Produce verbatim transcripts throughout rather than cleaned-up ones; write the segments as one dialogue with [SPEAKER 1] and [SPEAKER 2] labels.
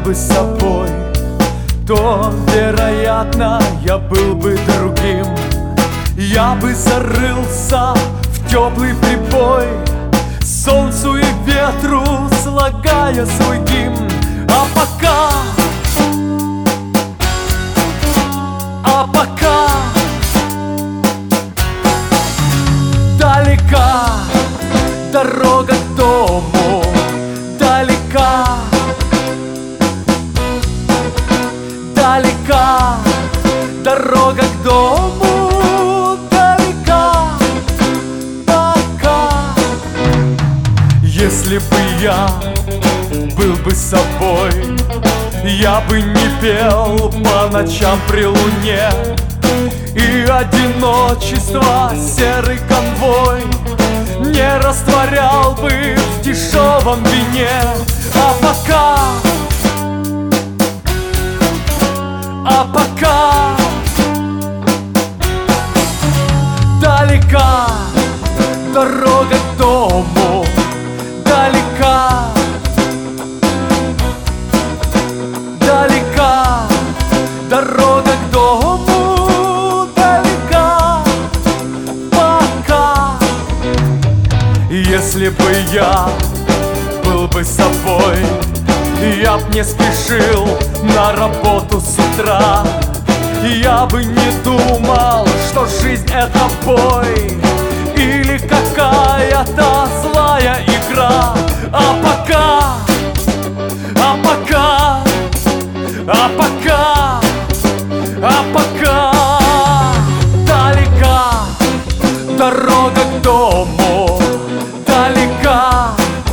[SPEAKER 1] бы собой, то, вероятно, я был бы другим. Я бы зарылся в теплый прибой, солнцу и ветру слагая свой гимн. А пока, а пока далека дорога к дому, далека, далека дорога к дому, далека, пока. Если бы я был бы собой, я бы не пел по ночам при луне, и одиночество серый конвой не растворял бы в дешевом вине. А пока, а пока далека дорога к дому, далека, далека дорога к дому, далека, пока. Если бы я был бы собой, я б не спешил на работу с утра, я бы не думал, что жизнь это бой или какая-то злая игра. А пока, а пока, а пока, а пока далека дорога к дому, далека,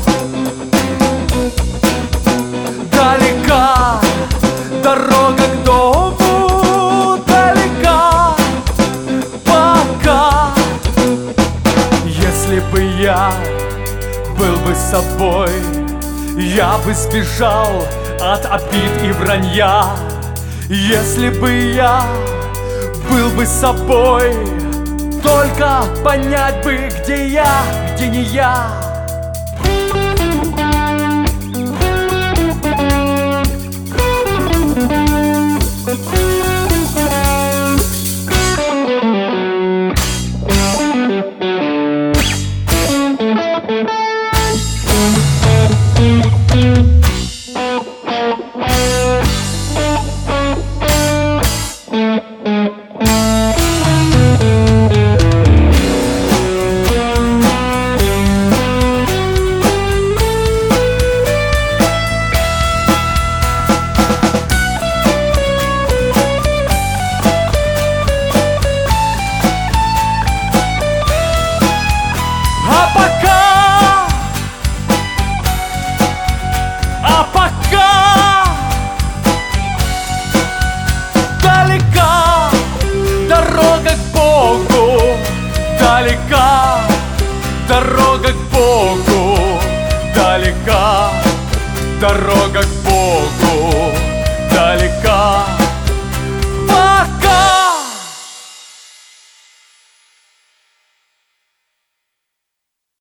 [SPEAKER 1] далека дорога к дому, далека, пока. Если бы я был бы собой, я бы сбежал от обид и вранья. Если бы я был бы собой, только понять бы, где я, где не я. Далека дорога к Богу, далека дорога к Богу.